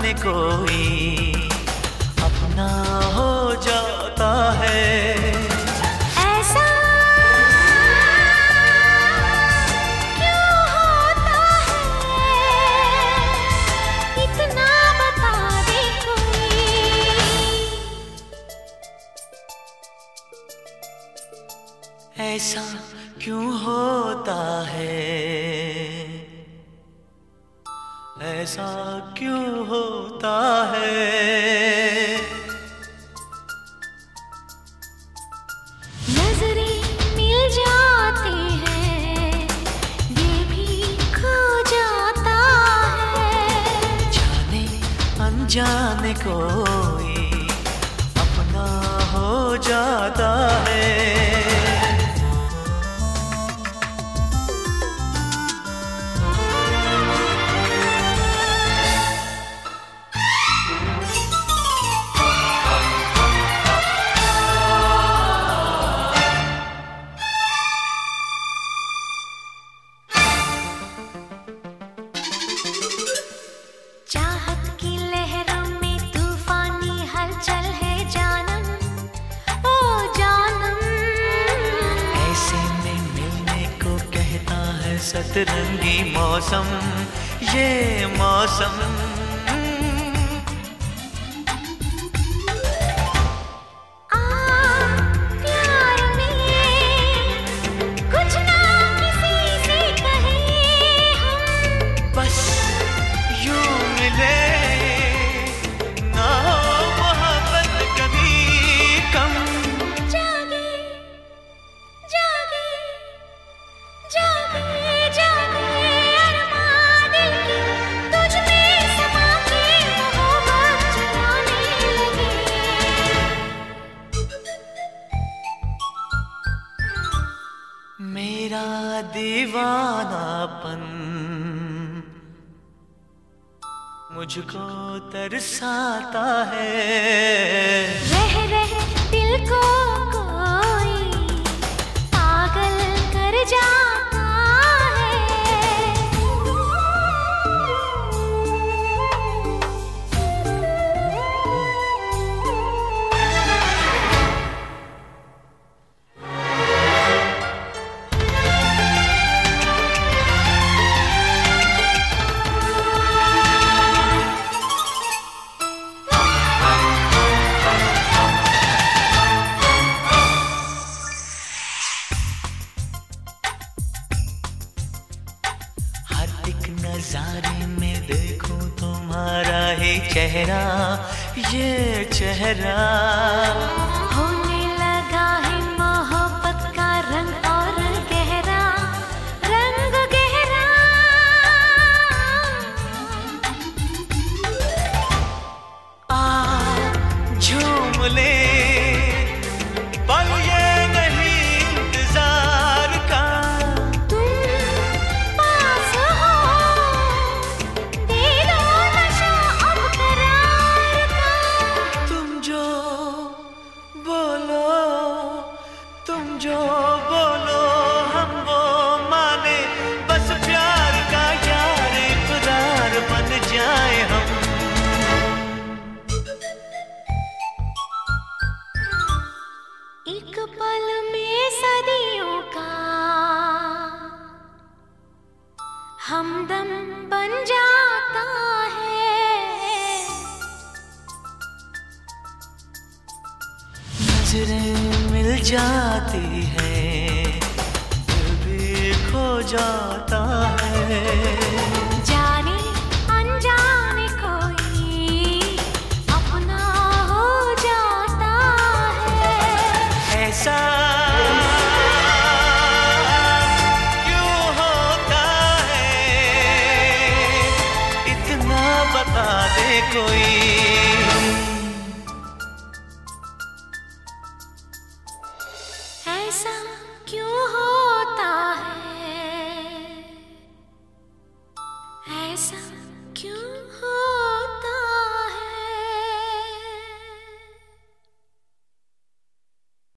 अनजाने कोई अपना हो जाता है। ऐसा क्यों होता है, इतना बता दे कोई। ऐसा क्यों होता है, ऐसा क्यों होता है। नजरें मिल जाती हैं, दिल भी खो जाता है। जाने अनजाने कोई अपना हो जाता है। चाहत की लहरों में तूफानी हलचल है जानम, ओ जानम। ऐसे में मिलने को कहता है सतरंगी मौसम, ये मौसम। आ प्यार में कुछ ना किसी से कहे हम, बस यूं मिले ना हो मोहब्बत कभी कम। जागे जागे जागे जागे अरमां दिल की, तुझ में समा के मोहब्बत जगाने लगे। मेरा दीवानापन मुझको तरसाता है। रह दिल को कोई पागल कर जाता हर एक नजारे में देखूं तुम्हारा ही चेहरा, ये चेहरा। होने लगा है मोहब्बत का रंग और गहरा, रंग गहरा। आ झूम ले पल ये नहीं इंतजार का। तुम पास हो, दे दो नशा अब करार का। तुम जो बोलो, तुम जो बोलो हम वो माने, बस प्यार का यार इकरार बन जाए हम। एक पल में सदियों का हमदम बन जाता है। नजरें मिल जाती हैं, दिल भी खो जाता है। जाने अनजाने कोई अपना हो जाता है। ऐसा क्यों होता है, इतना बता दे कोई। ऐसा क्यों होता है, ऐसा क्यों हो